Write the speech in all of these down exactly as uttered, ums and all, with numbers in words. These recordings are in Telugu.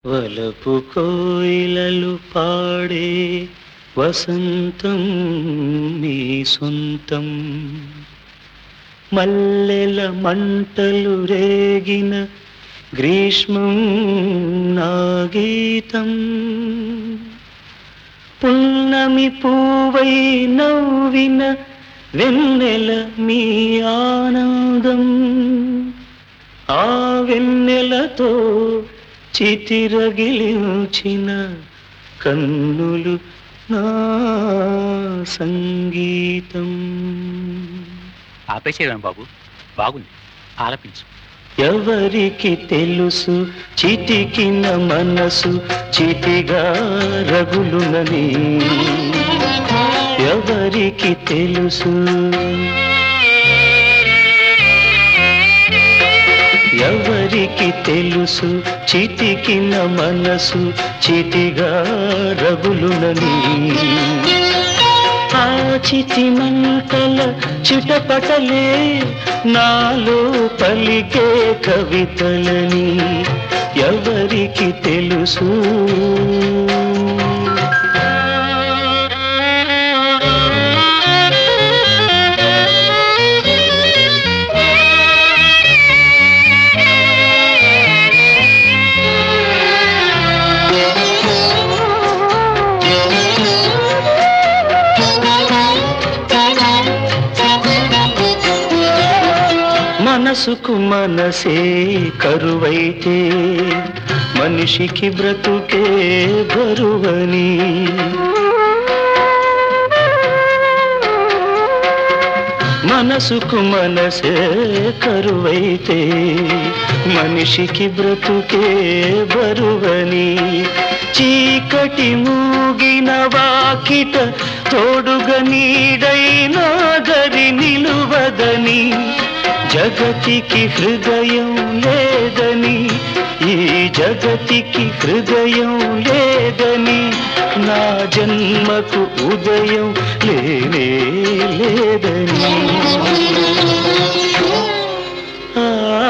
వలపు కోయిలలు పాడే వసంతం నీ సొంతం, మల్లెల మంటలు రేగిన గ్రీష్మం నా గీతం. పున్నమి పూవై నవ్విన వెన్నెల మీ ఆనందం, ఆ వెన్నెలతో చితిరగిలించిన కన్నులు నా సంగీతం. ఆపేసేవాను బాబు, బాగుంది, ఆలపించు. ఎవరికి తెలుసు చితికిన మనసు చితిగా రగులునని, ఎవరికి తెలుసు, ఎవరికి తెలుసు చితికిన మనసు చితిగా రగులునని. ఆ చితి మంటల చిటపటలే నాలో పలికే కవితలని ఎవరికి తెలుసు. మనసుకు మనసే కరువైతే మనిషికి బ్రతుకే బరువని, మనసుకు మనసే కరువైతే మనిషికి బ్రతుకే బరువని. చీకటి మూగిన వాకిట తోడుగా నీడైనా దరి నిలువదని, జగతికి హృదయం లేదని, ఈ జగతికి హృదయం లేదని, నా జన్మకు ఉదయం లేనే లేదని. ఆ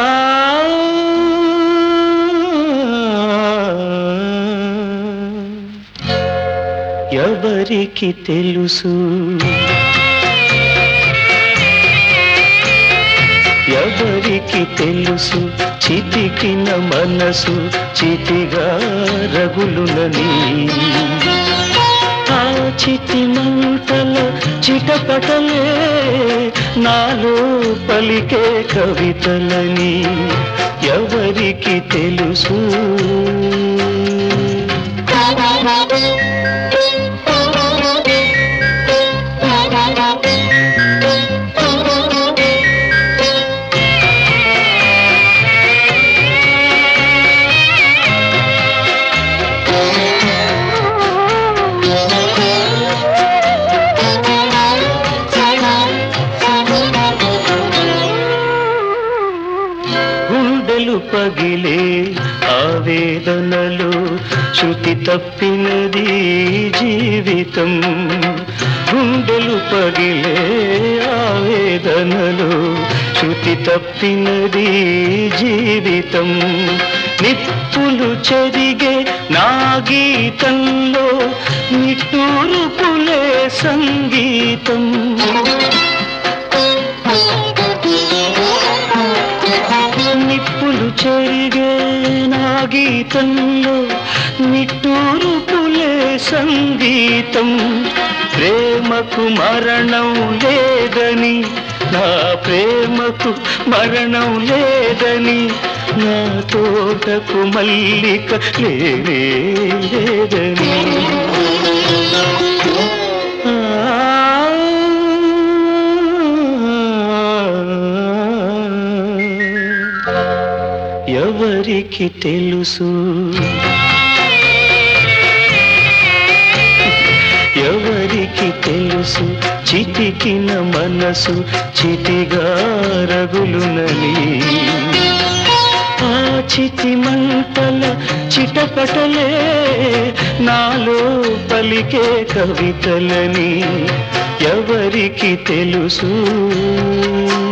ఎవరికి తెలుసు, ఎవరికి తెలుసు చితికిన మనసు చితిగా రగులునని. ఆ చితి మంటల చిటపటలే నాలో పలికే కవితలని ఎవరికి తెలుసు. గుండెలు పగిలే ఆవేదనలు శృతి తప్పినది జీవితం, గుండెలు పగిలే ఆవేదనలు శృతి తప్పినది జీవితం. నిప్పులు చెరిగే నా గీతంలో నిట్టూర్పులే సంగీతం, నిప్పులు చెరిగే నా గీతంలో నిట్టూర్పులే సంగీతం. ప్రేమకు మరణం లేదని, నా ప్రేమకు మరణం లేదని, నా తోటకు మల్లిక లేనే లేదని. ఎవరికి తెలుసు, ఎవరికి తెలుసు చితికిన మనసు చితిగా రగులునని. ఆ చితి మంటల చిటపటలే నాలో పలికే కవితలని ఎవరికి తెలుసు.